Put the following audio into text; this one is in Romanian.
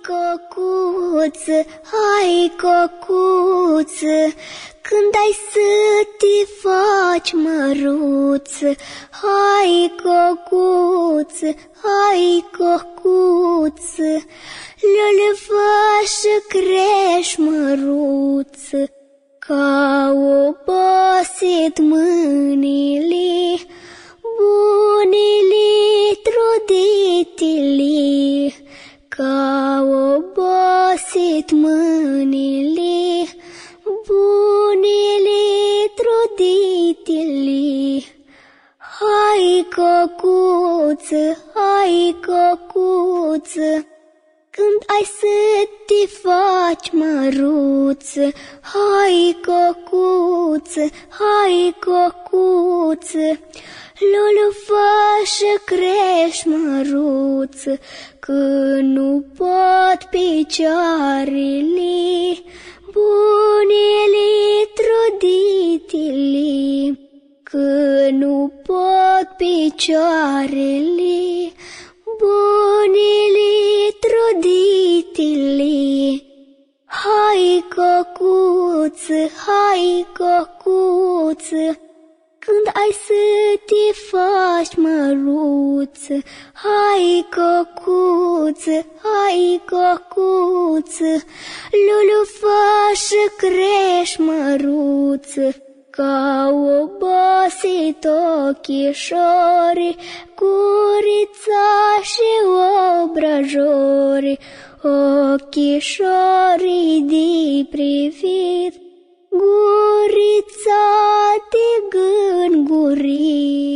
cocuță, hai cocuță, când ai să te faci măruță, hai cocuță, hai cocuță, lălăfașă crești măruță, ca obosit mâinile, bunele truditele, ca obosit mâinile, bunele truditele. Hai cocuță, hai cocuță, când ai să te faci măruță, hai cocuță, hai cocuță, lulufașă crești măruță, că nu pot picioarele, bunele truditele, că nu pot picioarele, bunele truditele. Hai cocuță, hai cocuță, când ai să te faci măruță, hai cocuță, hai cocuță, lulufașă crești măruță, ca obosit ochișori, curița și obrajori, ochișorii de privit, gurița de gânguri.